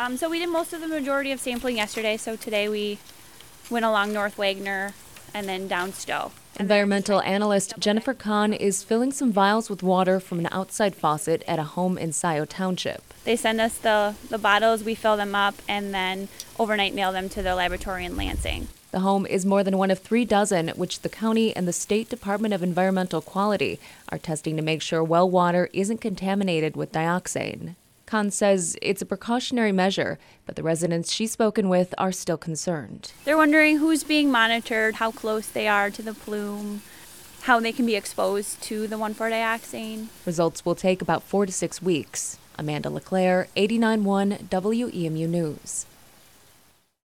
So we did most of the majority of sampling yesterday, so today we went along North Wagner and then down Stowe. Environmental analyst Jennifer Kahn is filling some vials with water from an outside faucet at a home in Scioto Township. They send us the bottles, we fill them up, and then overnight mail them to the laboratory in Lansing. The home is more than one of 3 dozen which the county and the State Department of Environmental Quality are testing to make sure well water isn't contaminated with dioxane. Kahn says it's a precautionary measure, but the residents she's spoken with are still concerned. They're wondering who's being monitored, how close they are to the plume, how they can be exposed to the 1,4-dioxane. Results will take about 4 to 6 weeks. Amanda LeClaire, 89.1 WEMU News.